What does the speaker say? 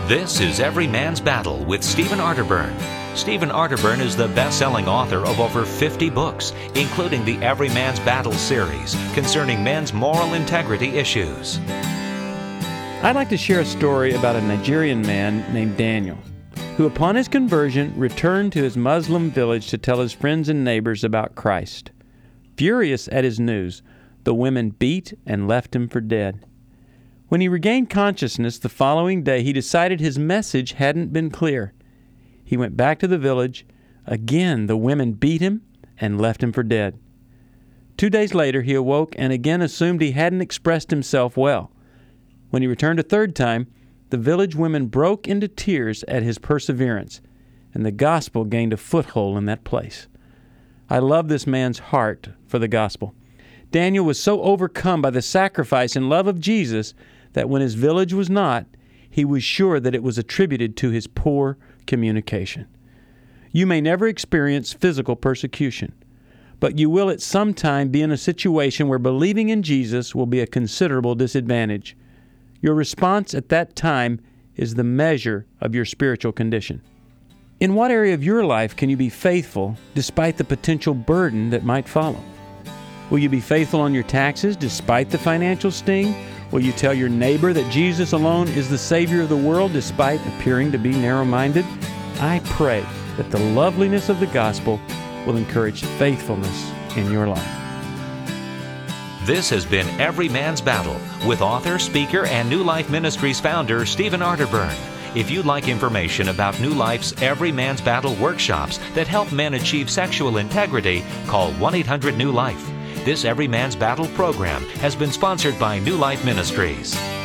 This is Every Man's Battle with Stephen Arterburn. Stephen Arterburn is the best-selling author of over 50 books, including the Every Man's Battle series concerning men's moral integrity issues. I'd like to share a story about a Nigerian man named Daniel, who upon his conversion returned to his Muslim village to tell his friends and neighbors about Christ. Furious at his news, the women beat and left him for dead. When he regained consciousness the following day, he decided his message hadn't been clear. He went back to the village. Again, the women beat him and left him for dead. 2 days later, he awoke and again assumed he hadn't expressed himself well. When he returned a third time, the village women broke into tears at his perseverance, and the gospel gained a foothold in that place. I love this man's heart for the gospel. Daniel was so overcome by the sacrifice and love of Jesus that when his village was not, he was sure that it was attributed to his poor communication. You may never experience physical persecution, but you will at some time be in a situation where believing in Jesus will be a considerable disadvantage. Your response at that time is the measure of your spiritual condition. In what area of your life can you be faithful despite the potential burden that might follow? Will you be faithful on your taxes despite the financial sting? Will you tell your neighbor that Jesus alone is the Savior of the world despite appearing to be narrow-minded? I pray that the loveliness of the gospel will encourage faithfulness in your life. This has been Every Man's Battle with author, speaker, and New Life Ministries founder Stephen Arterburn. If you'd like information about New Life's Every Man's Battle workshops that help men achieve sexual integrity, call 1-800-NEW-LIFE. This Every Man's Battle program has been sponsored by New Life Ministries.